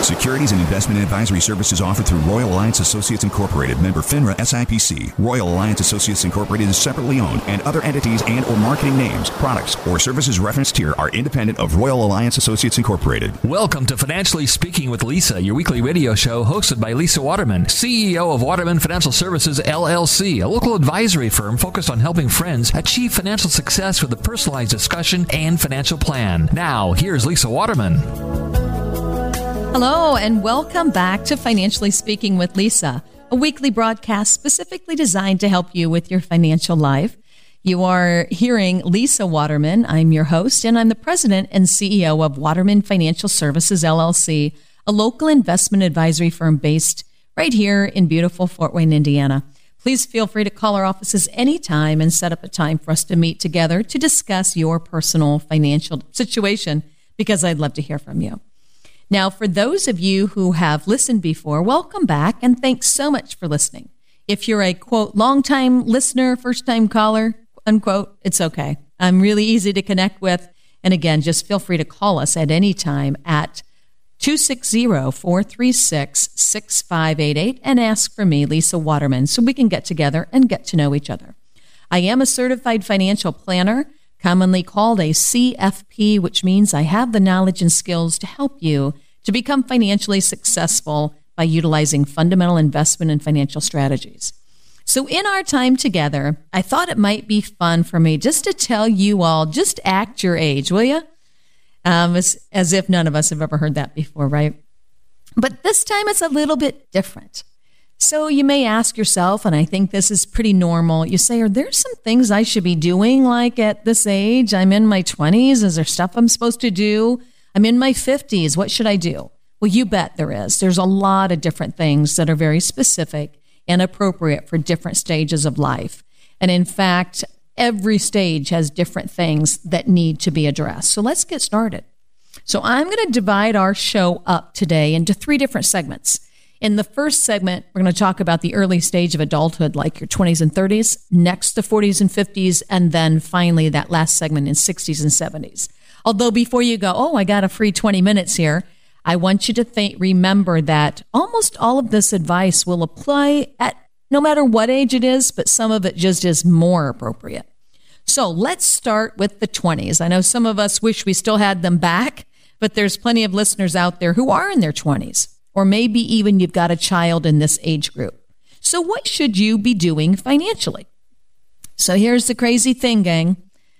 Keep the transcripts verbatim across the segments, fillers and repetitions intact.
Securities and investment advisory services offered through Royal Alliance Associates Incorporated, member FINRA S I P C. Royal Alliance Associates Incorporated is separately owned, and other entities and or marketing names, products, or services referenced here are independent of Royal Alliance Associates Incorporated. Welcome to Financially Speaking with Lisa, your weekly radio show hosted by Lisa Waterman, C E O of Waterman Financial Services, L L C, a local advisory firm focused on helping friends achieve financial success with a personalized discussion and financial plan. Now, here's Lisa Waterman. Hello, and welcome back to Financially Speaking with Lisa, a weekly broadcast specifically designed to help you with your financial life. You are hearing Lisa Waterman. I'm your host, and I'm the president and C E O of Waterman Financial Services, L L C, a local investment advisory firm based right here in beautiful Fort Wayne, Indiana. Please feel free to call our offices anytime and set up a time for us to meet together to discuss your personal financial situation, because I'd love to hear from you. Now, for those of you who have listened before, welcome back, and thanks so much for listening. If you're a, quote, long-time listener, first-time caller, unquote, it's okay. I'm really easy to connect with. And again, just feel free to call us at any time at two six zero, four three six, six five eight eight and ask for me, Lisa Waterman, so we can get together and get to know each other. I am a certified financial planner, commonly called a C F P, which means I have the knowledge and skills to help you to become financially successful by utilizing fundamental investment and financial strategies. So in our time together, I thought it might be fun for me just to tell you all, just act your age, will you? Um, as, as if none of us have ever heard that before, right? But this time it's a little bit different. So you may ask yourself, and I think this is pretty normal, you say, are there some things I should be doing like at this age? I'm in my twenties. Is there stuff I'm supposed to do? I'm in my fifties. What should I do? Well, you bet there is. There's a lot of different things that are very specific and appropriate for different stages of life. And in fact, every stage has different things that need to be addressed. So let's get started. So I'm going to divide our show up today into three different segments. In the first segment, we're going to talk about the early stage of adulthood, like your twenties and thirties, next the forties and fifties, and then finally that last segment in sixties and seventies. Although before you go, oh, I got a free twenty minutes here, I want you to think, remember that almost all of this advice will apply at no matter what age it is, but some of it just is more appropriate. So let's start with the twenties. I know some of us wish we still had them back, but there's plenty of listeners out there who are in their twenties. Or maybe even you've got a child in this age group. So what should you be doing financially? So here's the crazy thing, gang.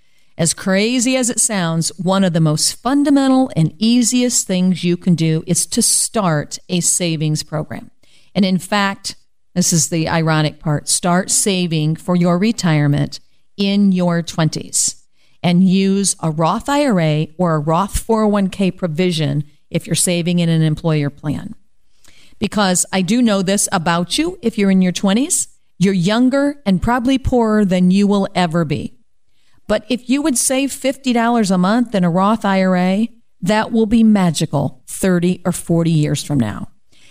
As crazy as it sounds, one of the most fundamental and easiest things you can do is to start a savings program. And in fact, this is the ironic part, start saving for your retirement in your twenties and use a Roth I R A or a Roth four oh one k provision if you're saving in an employer plan. Because I do know this about you, if you're in your twenties, you're younger and probably poorer than you will ever be. But if you would save fifty dollars a month in a Roth I R A, that will be magical thirty or forty years from now.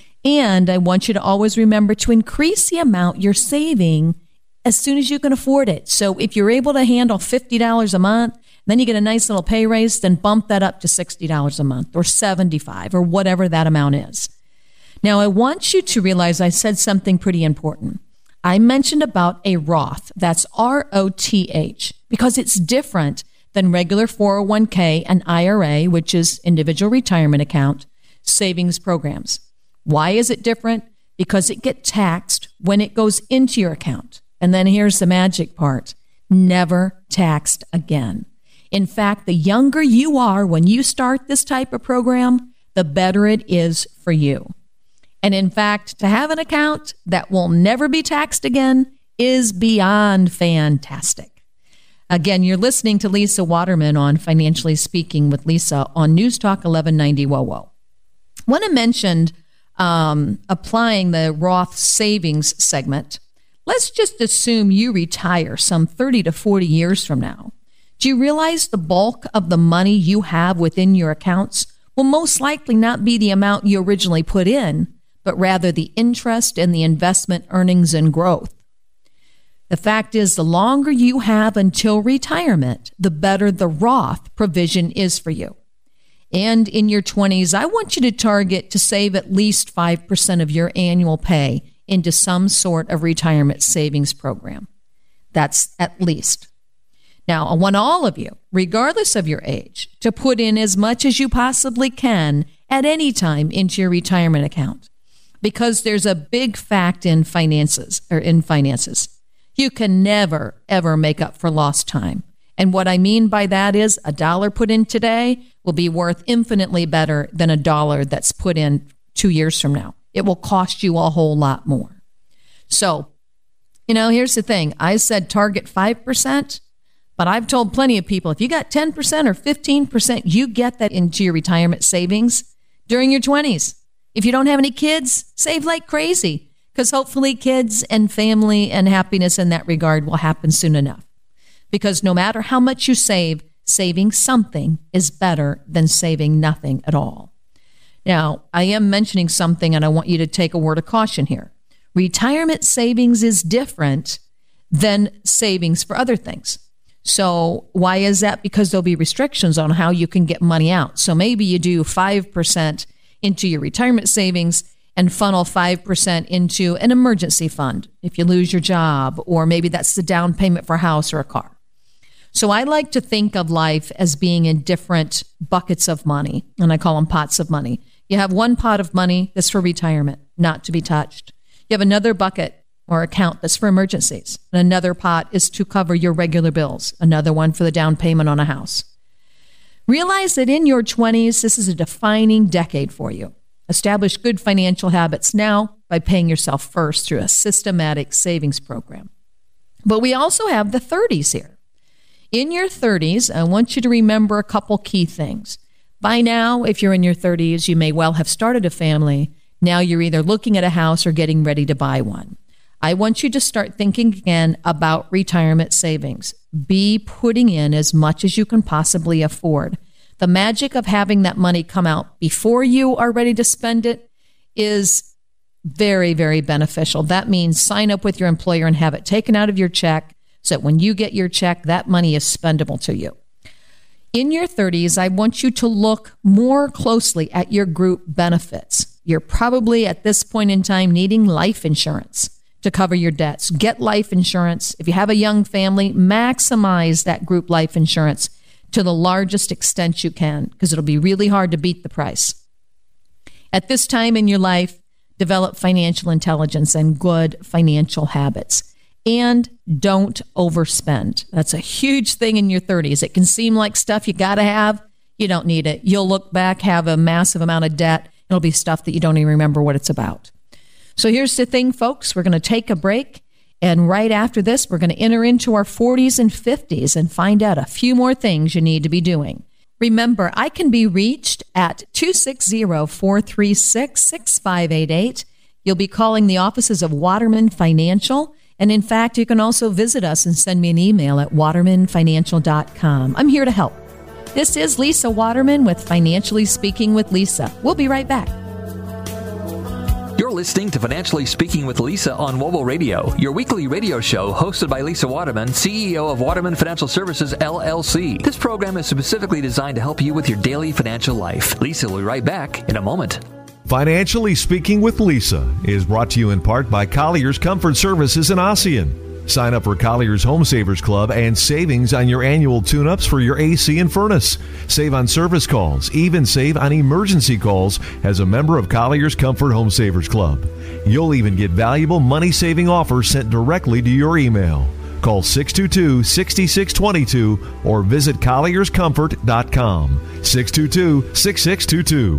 And I want you to always remember to increase the amount you're saving as soon as you can afford it. So if you're able to handle fifty dollars a month, then you get a nice little pay raise, then bump that up to sixty dollars a month or seventy-five dollars or whatever that amount is. Now, I want you to realize I said something pretty important. I mentioned about a Roth, that's R O T H, because it's different than regular four oh one k and I R A, which is individual retirement account, savings programs. Why is it different? Because it gets taxed when it goes into your account. And then here's the magic part, never taxed again. In fact, the younger you are when you start this type of program, the better it is for you. And in fact, to have an account that will never be taxed again is beyond fantastic. Again, you're listening to Lisa Waterman on Financially Speaking with Lisa on News Talk eleven ninety W O W O. When I mentioned um, applying the Roth savings segment, let's just assume you retire some thirty to forty years from now. Do you realize the bulk of the money you have within your accounts will most likely not be the amount you originally put in, but rather the interest and the investment earnings and growth? The fact is, the longer you have until retirement, the better the Roth provision is for you. And in your twenties, I want you to target to save at least five percent of your annual pay into some sort of retirement savings program. That's at least. Now, I want all of you, regardless of your age, to put in as much as you possibly can at any time into your retirement account, because there's a big fact in finances or in finances. You can never, ever make up for lost time. And what I mean by that is a dollar put in today will be worth infinitely better than a dollar that's put in two years from now. It will cost you a whole lot more. So, you know, here's the thing. I said target five percent, but I've told plenty of people, if you got ten percent or fifteen percent, you get that into your retirement savings during your twenties. If you don't have any kids, save like crazy, because hopefully kids and family and happiness in that regard will happen soon enough. Because no matter how much you save, saving something is better than saving nothing at all. Now, I am mentioning something, and I want you to take a word of caution here. Retirement savings is different than savings for other things. So why is that? Because there'll be restrictions on how you can get money out. So maybe you do five percent into your retirement savings and funnel five percent into an emergency fund if you lose your job, or maybe that's the down payment for a house or a car. So I like to think of life as being in different buckets of money, and I call them pots of money. You have one pot of money that's for retirement, not to be touched. You have another bucket or account that's for emergencies. And another pot is to cover your regular bills. Another one for the down payment on a house. Realize that in your twenties, this is a defining decade for you. Establish good financial habits now by paying yourself first through a systematic savings program. But we also have the thirties here. In your thirties, I want you to remember a couple key things. By now, if you're in your thirties, you may well have started a family. Now you're either looking at a house or getting ready to buy one. I want you to start thinking again about retirement savings. Be putting in as much as you can possibly afford. The magic of having that money come out before you are ready to spend it is very, very beneficial. That means sign up with your employer and have it taken out of your check so that when you get your check, that money is spendable to you. In your thirties, I want you to look more closely at your group benefits. You're probably at this point in time needing life insurance to cover your debts. Get life insurance. If you have a young family, maximize that group life insurance to the largest extent you can, because it'll be really hard to beat the price. At this time in your life, develop financial intelligence and good financial habits. And don't overspend. That's a huge thing in your thirties. It can seem like stuff you got to have. You don't need it. You'll look back, have a massive amount of debt. It'll be stuff that you don't even remember what it's about. So here's the thing, folks. We're going to take a break. And right after this, we're going to enter into our forties and fifties and find out a few more things you need to be doing. Remember, I can be reached at two six zero, four three six, six five eight eight. You'll be calling the offices of Waterman Financial. And in fact, you can also visit us and send me an email at waterman financial dot com. I'm here to help. This is Lisa Waterman with Financially Speaking with Lisa. We'll be right back. You're listening to Financially Speaking with Lisa on W O W O Radio, your weekly radio show hosted by Lisa Waterman, C E O of Waterman Financial Services, L L C. This program is specifically designed to help you with your daily financial life. Lisa will be right back in a moment. Financially Speaking with Lisa is brought to you in part by Collier's Comfort Services in Ossian. Sign up for Collier's Home Savers Club and savings on your annual tune-ups for your A C and furnace. Save on service calls, even save on emergency calls as a member of Collier's Comfort Home Savers Club. You'll even get valuable money-saving offers sent directly to your email. Call six two two, six six two two or visit colliers comfort dot com. six two two, six six two two.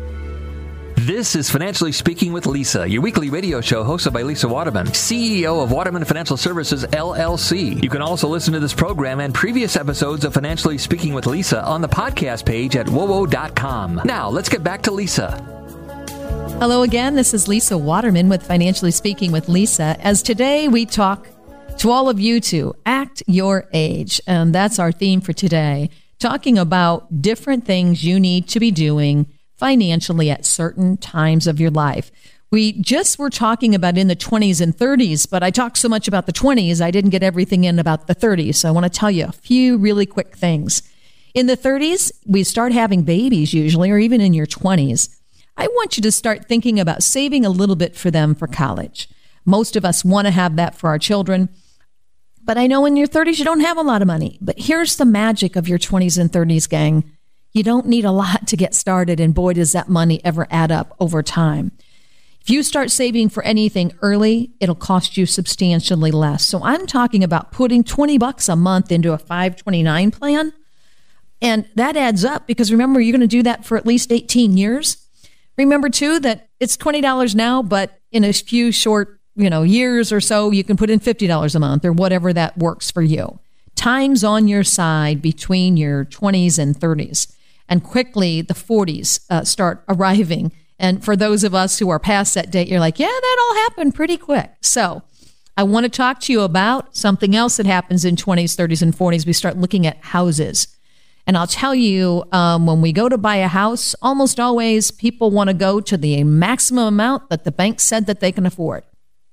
This is Financially Speaking with Lisa, your weekly radio show hosted by Lisa Waterman, C E O of Waterman Financial Services, L L C. You can also listen to this program and previous episodes of Financially Speaking with Lisa on the podcast page at W O W O dot com. Now, let's get back to Lisa. Hello again. This is Lisa Waterman with Financially Speaking with Lisa, as today we talk to all of you to act your age. And that's our theme for today, talking about different things you need to be doing financially at certain times of your life. We just were talking about in the twenties and thirties, but I talked so much about the twenties, I didn't get everything in about the thirties. So I want to tell you a few really quick things. In the thirties, we start having babies usually, or even in your twenties. I want you to start thinking about saving a little bit for them for college. Most of us want to have that for our children. But I know in your thirties, you don't have a lot of money. But here's the magic of your twenties and thirties, gang. You don't need a lot to get started. And boy, does that money ever add up over time. If you start saving for anything early, it'll cost you substantially less. So I'm talking about putting twenty bucks a month into a five twenty-nine plan. And that adds up because remember, you're going to do that for at least eighteen years. Remember too, that it's twenty dollars now, but in a few short, you know, years or so, you can put in fifty dollars a month or whatever that works for you. Time's on your side between your twenties and thirties. And quickly the forties uh, start arriving. And for those of us who are past that date, you're like, yeah, that all happened pretty quick. So I want to talk to you about something else that happens in twenties, thirties, and forties. We start looking at houses. And I'll tell you, um, when we go to buy a house, almost always people want to go to the maximum amount that the bank said that they can afford.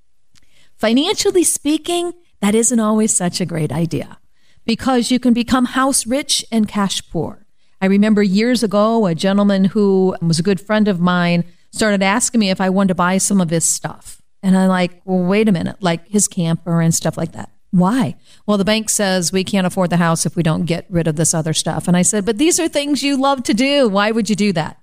Financially speaking, that isn't always such a great idea because you can become house rich and cash poor. I remember years ago, a gentleman who was a good friend of mine started asking me if I wanted to buy some of his stuff. And I'm like, well, wait a minute, like his camper and stuff like that. Why? Well, the bank says we can't afford the house if we don't get rid of this other stuff. And I said, but these are things you love to do. Why would you do that?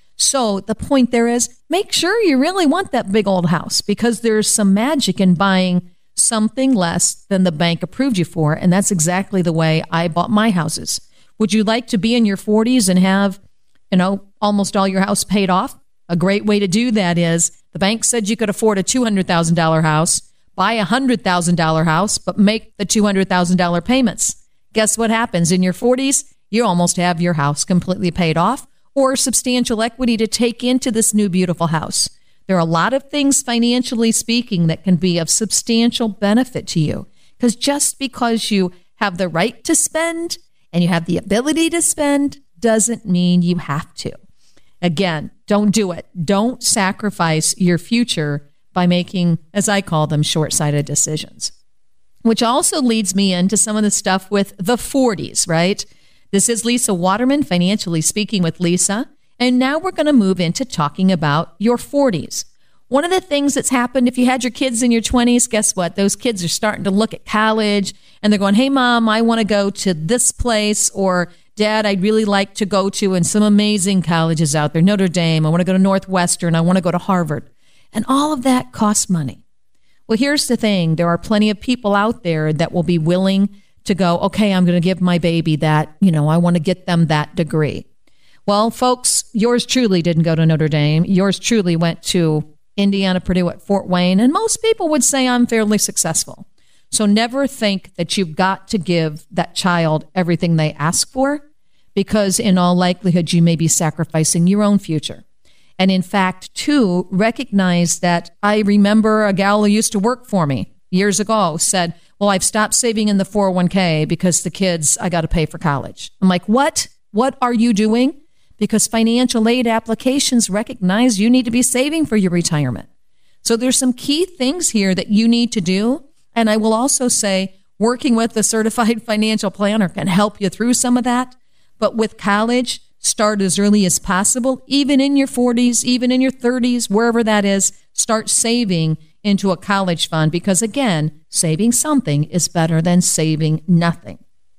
So the point there is make sure you really want that big old house because there's some magic in buying something less than the bank approved you for. And that's exactly the way I bought my houses. Would you like to be in your forties and have, you know, almost all your house paid off? A great way to do that is the bank said you could afford a two hundred thousand dollars house, buy a one hundred thousand dollars house, but make the two hundred thousand dollars payments. Guess what happens? In your forties, you almost have your house completely paid off or substantial equity to take into this new beautiful house. There are a lot of things financially speaking that can be of substantial benefit to you because just because you have the right to spend and you have the ability to spend doesn't mean you have to. Again, don't do it. Don't sacrifice your future by making, as I call them, short-sighted decisions. Which also leads me into some of the stuff with the forties, right? This is Lisa Waterman, Financially Speaking with Lisa. And now we're going to move into talking about your forties. One of the things that's happened, if you had your kids in your twenties, guess what? Those kids are starting to look at college and they're going, hey, Mom, I want to go to this place, or Dad, I'd really like to go to, and some amazing colleges out there, Notre Dame, I want to go to Northwestern, I want to go to Harvard. And all of that costs money. Well, here's the thing. There are plenty of people out there that will be willing to go, okay, I'm going to give my baby that, you know, I want to get them that degree. Well, folks, yours truly didn't go to Notre Dame. Yours truly went to Indiana, Purdue at Fort Wayne. And most people would say I'm fairly successful. So never think that you've got to give that child everything they ask for, because in all likelihood, you may be sacrificing your own future. And in fact, too, recognize that I remember a gal who used to work for me years ago said, well, I've stopped saving in the four oh one k because the kids, I got to pay for college. I'm like, what? What are you doing? Because financial aid applications recognize you need to be saving for your retirement. So there's some key things here that you need to do. And I will also say working with a certified financial planner can help you through some of that. But with college, start as early as possible, even in your forties, even in your thirties, wherever that is, start saving into a college fund because, again, saving something is better than saving nothing.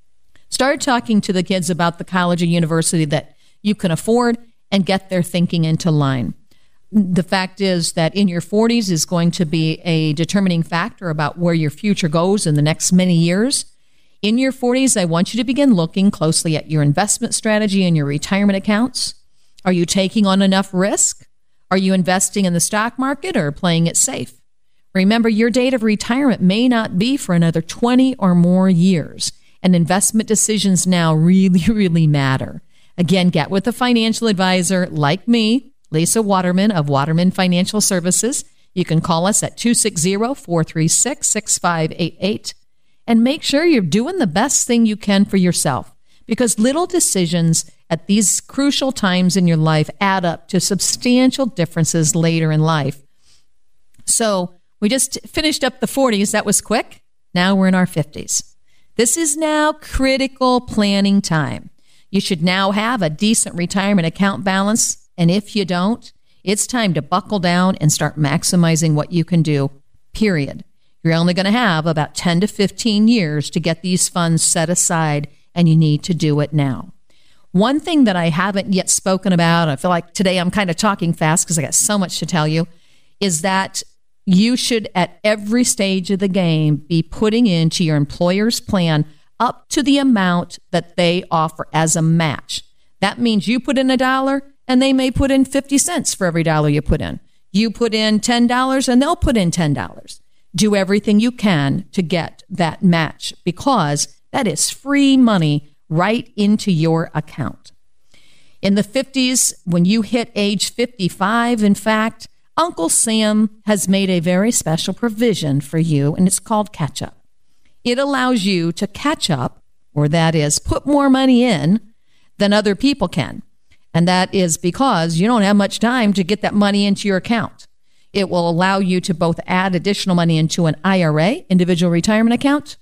Start talking to the kids about the college or university that you can afford and get their thinking into line. The fact is that in your forties is going to be a determining factor about where your future goes in the next many years. In your forties, I want you to begin looking closely at your investment strategy and your retirement accounts. Are you taking on enough risk? Are you investing in the stock market or playing it safe? Remember, your date of retirement may not be for another twenty or more years, and investment decisions now really, really matter. Again, get with a financial advisor like me, Lisa Waterman of Waterman Financial Services. You can call us at two six zero, four three six, six five eight eight. And make sure you're doing the best thing you can for yourself, because little decisions at these crucial times in your life add up to substantial differences later in life. So we just finished up the forties. That was quick. Now we're in our fifties. This is now critical planning time. You should now have a decent retirement account balance. And if you don't, it's time to buckle down and start maximizing what you can do, period. You're only going to have about ten to fifteen years to get these funds set aside, and you need to do it now. One thing that I haven't yet spoken about, I feel like today I'm kind of talking fast because I got so much to tell you, is that you should at every stage of the game be putting into your employer's plan up to the amount that they offer as a match. That means you put in a dollar and they may put in fifty cents for every dollar you put in. You put in ten dollars and they'll put in ten dollars. Do everything you can to get that match because that is free money right into your account. In the fifties, when you hit age fifty-five, in fact, Uncle Sam has made a very special provision for you, and it's called Catch Up. It allows you to catch up, or that is, put more money in than other people can. And that is because you don't have much time to get that money into your account. It will allow you to both add additional money into an I R A, individual retirement account,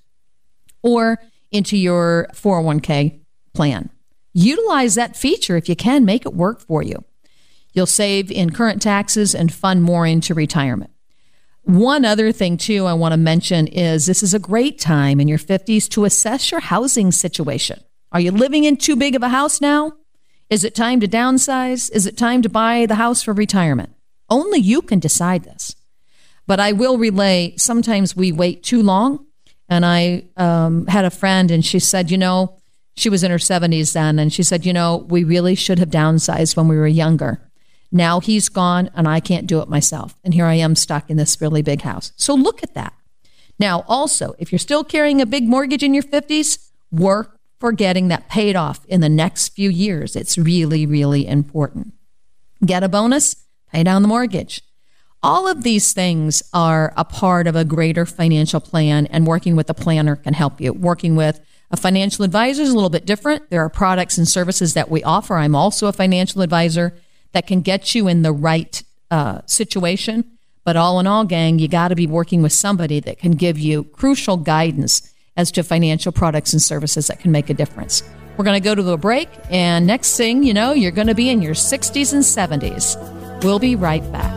or into your four oh one k plan. Utilize that feature if you can. Make it work for you. You'll save in current taxes and fund more into retirement. One other thing, too, I want to mention is this is a great time in your fifties to assess your housing situation. Are you living in too big of a house now? Is it time to downsize? Is it time to buy the house for retirement? Only you can decide this. But I will relay, sometimes we wait too long. And I um, had a friend and she said, you know, she was in her seventies then. And she said, you know, we really should have downsized when we were younger. Now he's gone and I can't do it myself. And here I am stuck in this really big house. So look at that. Now, also, if you're still carrying a big mortgage in your fifties, work for getting that paid off in the next few years. It's really, really important. Get a bonus, pay down the mortgage. All of these things are a part of a greater financial plan, and working with a planner can help you. Working with a financial advisor is a little bit different. There are products and services that we offer. I'm also a financial advisor that can get you in the right uh, situation. But all in all, gang, you got to be working with somebody that can give you crucial guidance as to financial products and services that can make a difference. We're going to go to a break, and next thing you know, you're going to be in your sixties and seventies. We'll be right back.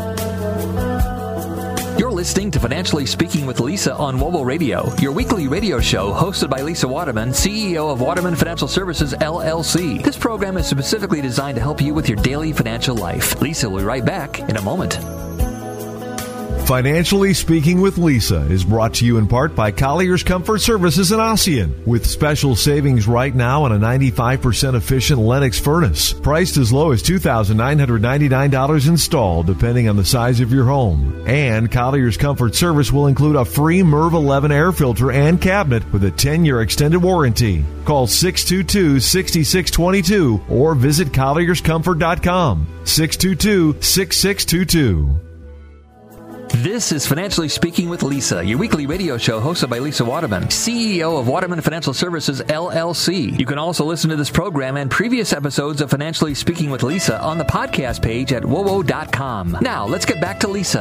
You're listening to Financially Speaking with Lisa on W O W O Radio, your weekly radio show hosted by Lisa Waterman, C E O of Waterman Financial Services, L L C. This program is specifically designed to help you with your daily financial life. Lisa will be right back in a moment. Financially Speaking with Lisa is brought to you in part by Collier's Comfort Services in Ossian, with special savings right now on a ninety-five percent efficient Lennox furnace, priced as low as two thousand nine hundred ninety-nine dollars installed, depending on the size of your home. And Collier's Comfort Service will include a free MERV eleven air filter and cabinet with a ten-year extended warranty. Call six two two, six six two two or visit colliers comfort dot com, six two two, six six two two. This is Financially Speaking with Lisa, your weekly radio show hosted by Lisa Waterman, C E O of Waterman Financial Services, L L C. You can also listen to this program and previous episodes of Financially Speaking with Lisa on the podcast page at W O W O dot com. Now, let's get back to Lisa.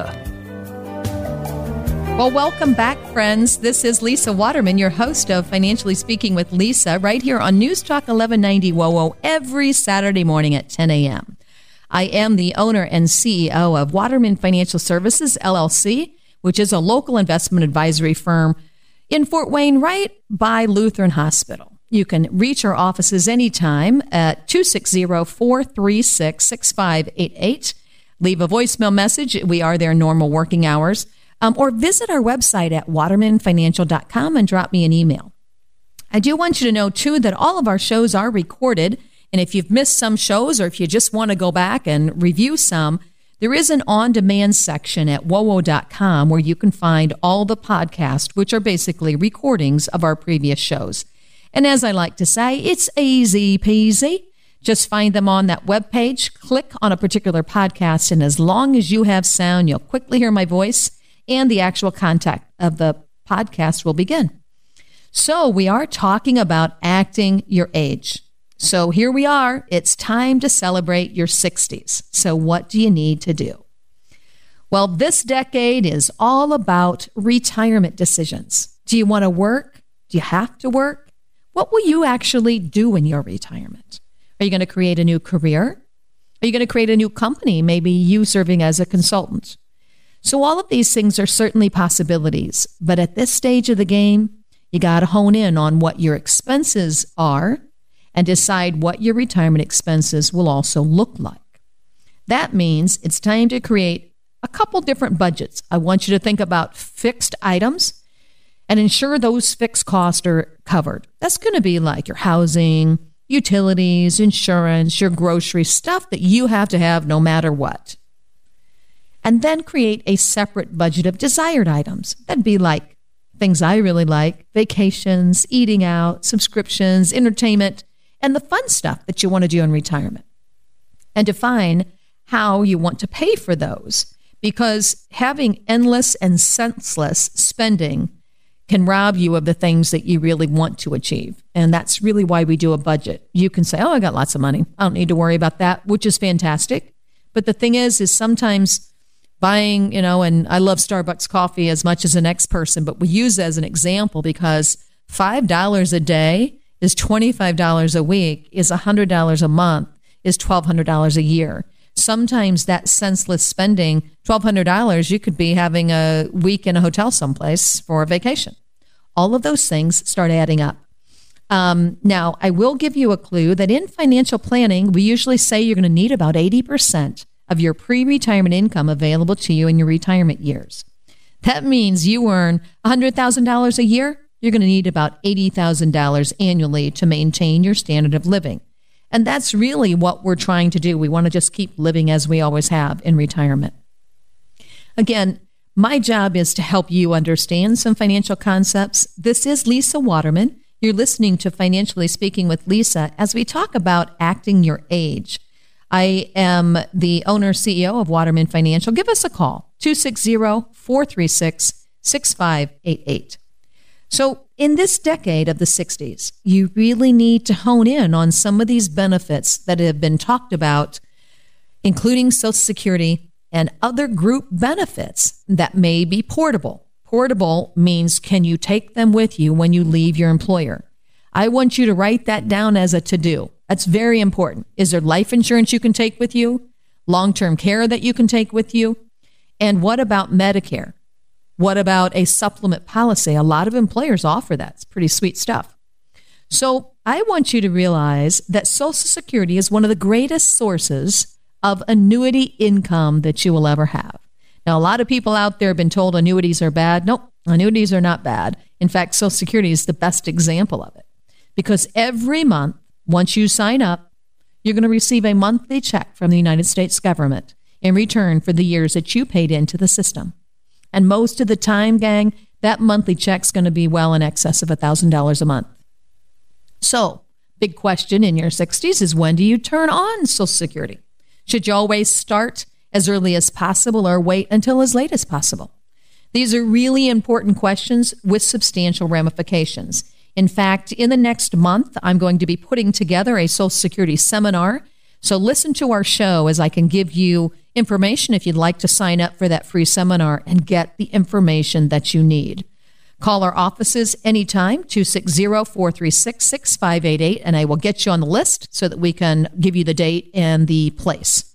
Well, welcome back, friends. This is Lisa Waterman, your host of Financially Speaking with Lisa, right here on News Talk eleven ninety W O W O every Saturday morning at ten a.m. I am the owner and C E O of Waterman Financial Services, L L C, which is a local investment advisory firm in Fort Wayne, right by Lutheran Hospital. You can reach our offices anytime at two six zero, four three six, six five eight eight. Leave a voicemail message. We are there normal working hours. Um, or visit our website at waterman financial dot com and drop me an email. I do want you to know, too, that all of our shows are recorded. And if you've missed some shows or if you just want to go back and review some, there is an on-demand section at W O W O dot com where you can find all the podcasts, which are basically recordings of our previous shows. And as I like to say, it's easy peasy. Just find them on that webpage, click on a particular podcast, and as long as you have sound, you'll quickly hear my voice, and the actual content of the podcast will begin. So we are talking about acting your age. So here we are. It's time to celebrate your sixties. So what do you need to do? Well, this decade is all about retirement decisions. Do you want to work? Do you have to work? What will you actually do in your retirement? Are you going to create a new career? Are you going to create a new company, maybe you serving as a consultant? So all of these things are certainly possibilities. But at this stage of the game, you got to hone in on what your expenses are and decide what your retirement expenses will also look like. That means it's time to create a couple different budgets. I want you to think about fixed items and ensure those fixed costs are covered. That's going to be like your housing, utilities, insurance, your grocery, stuff that you have to have no matter what. And then create a separate budget of desired items. That'd be like things I really like, vacations, eating out, subscriptions, entertainment, and the fun stuff that you want to do in retirement. And define how you want to pay for those, because having endless and senseless spending can rob you of the things that you really want to achieve. And that's really why we do a budget. You can say, oh, I got lots of money. I don't need to worry about that, which is fantastic. But the thing is, is sometimes buying, you know, and I love Starbucks coffee as much as the next person, but we use it as an example because five dollars a day is twenty-five dollars a week, is one hundred dollars a month, is twelve hundred dollars a year. Sometimes that senseless spending, twelve hundred dollars, you could be having a week in a hotel someplace for a vacation. All of those things start adding up. Um, now, I will give you a clue that in financial planning, we usually say you're going to need about eighty percent of your pre-retirement income available to you in your retirement years. That means you earn one hundred thousand dollars a year, you're going to need about eighty thousand dollars annually to maintain your standard of living. And that's really what we're trying to do. We want to just keep living as we always have in retirement. Again, my job is to help you understand some financial concepts. This is Lisa Waterman. You're listening to Financially Speaking with Lisa as we talk about acting your age. I am the owner, C E O of Waterman Financial. Give us a call, two six zero, four three six, six five eight eight. So in this decade of the sixties, you really need to hone in on some of these benefits that have been talked about, including Social Security and other group benefits that may be portable. Portable means, can you take them with you when you leave your employer? I want you to write that down as a to-do. That's very important. Is there life insurance you can take with you? Long-term care that you can take with you? And what about Medicare? What about a supplement policy? A lot of employers offer that. It's pretty sweet stuff. So I want you to realize that Social Security is one of the greatest sources of annuity income that you will ever have. Now, a lot of people out there have been told annuities are bad. Nope, annuities are not bad. In fact, Social Security is the best example of it. Because every month, once you sign up, you're going to receive a monthly check from the United States government in return for the years that you paid into the system. And most of the time, gang, that monthly check's going to be well in excess of one thousand dollars a month. So, big question in your sixties is, when do you turn on Social Security? Should you always start as early as possible or wait until as late as possible? These are really important questions with substantial ramifications. In fact, in the next month, I'm going to be putting together a Social Security seminar. So listen to our show as I can give you information if you'd like to sign up for that free seminar and get the information that you need. Call our offices anytime, two six zero, four three six, six five eight eight, and I will get you on the list so that we can give you the date and the place.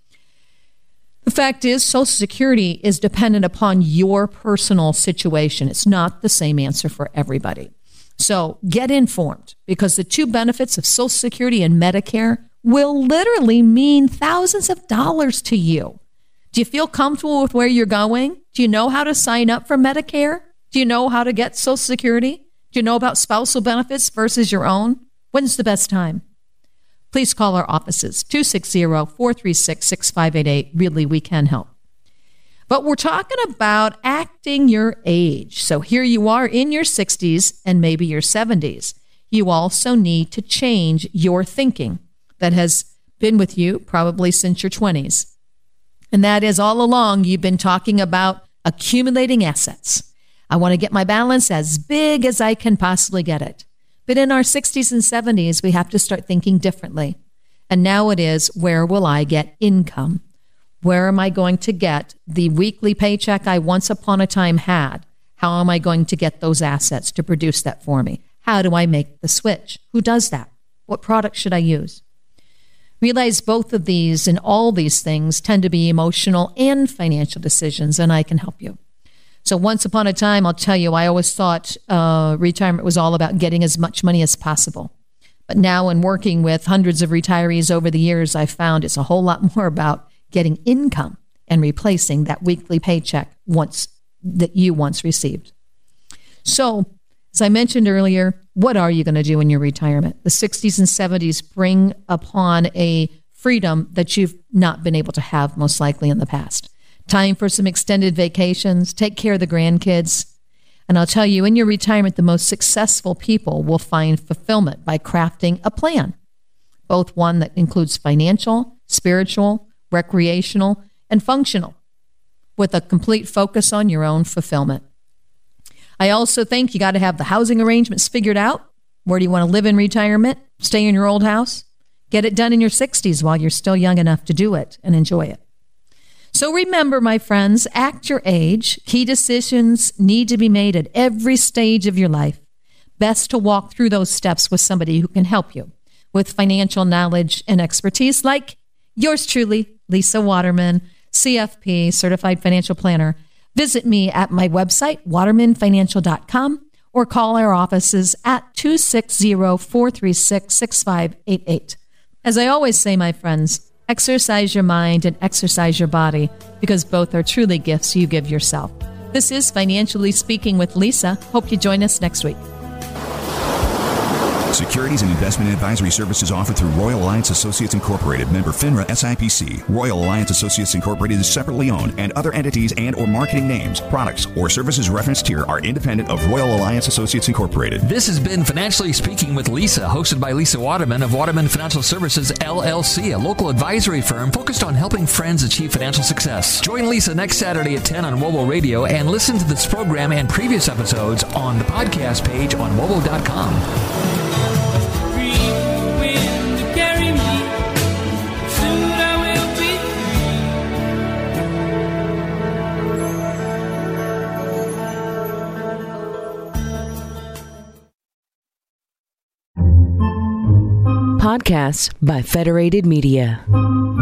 The fact is, Social Security is dependent upon your personal situation. It's not the same answer for everybody. So get informed, because the two benefits of Social Security and Medicare will literally mean thousands of dollars to you. Do you feel comfortable with where you're going? Do you know how to sign up for Medicare? Do you know how to get Social Security? Do you know about spousal benefits versus your own? When's the best time? Please call our offices, two six zero, four three six, six five eight eight. Really, we can help. But we're talking about acting your age. So here you are in your sixties and maybe your seventies. You also need to change your thinking that has been with you probably since your twenties. And that is, all along, you've been talking about accumulating assets. I want to get my balance as big as I can possibly get it. But in our sixties and seventies, we have to start thinking differently. And now it is, where will I get income? Where am I going to get the weekly paycheck I once upon a time had? How am I going to get those assets to produce that for me? How do I make the switch? Who does that? What product should I use? Realize both of these and all these things tend to be emotional and financial decisions, and I can help you. So once upon a time, I'll tell you, I always thought uh, retirement was all about getting as much money as possible. But now in working with hundreds of retirees over the years, I've found it's a whole lot more about getting income and replacing that weekly paycheck once that you once received. So, as I mentioned earlier, what are you going to do in your retirement? The sixties and seventies bring upon a freedom that you've not been able to have most likely in the past. Time for some extended vacations, take care of the grandkids. And I'll tell you, in your retirement, the most successful people will find fulfillment by crafting a plan, both one that includes financial, spiritual, recreational, and functional, with a complete focus on your own fulfillment. I also think you got to have the housing arrangements figured out. Where do you want to live in retirement? Stay in your old house? Get it done in your sixties while you're still young enough to do it and enjoy it. So remember, my friends, act your age. Key decisions need to be made at every stage of your life. Best to walk through those steps with somebody who can help you with financial knowledge and expertise, like yours truly, Lisa Waterman, C F P, Certified Financial Planner. Visit me at my website, waterman financial dot com, or call our offices at two six zero, four three six, six five eight eight. As I always say, my friends, exercise your mind and exercise your body, because both are truly gifts you give yourself. This is Financially Speaking with Lisa. Hope you join us next week. Securities and investment advisory services offered through Royal Alliance Associates Incorporated, member FINRA S I P C. Royal Alliance Associates Incorporated is separately owned, and other entities and or marketing names, products, or services referenced here are independent of Royal Alliance Associates Incorporated. This has been Financially Speaking with Lisa, hosted by Lisa Waterman of Waterman Financial Services, L L C, a local advisory firm focused on helping friends achieve financial success. Join Lisa next Saturday at ten on Wobo Radio, and listen to this program and previous episodes on the podcast page on wobo dot com. Podcasts by Federated Media.